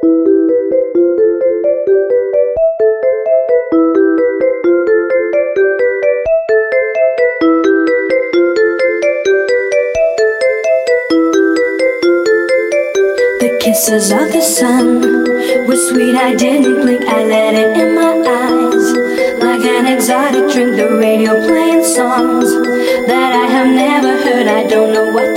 Kisses of the sun were sweet, I didn't blink, I let it in my eyes. Like an exotic drink, the radio playing songs that I have never heard. I don't know what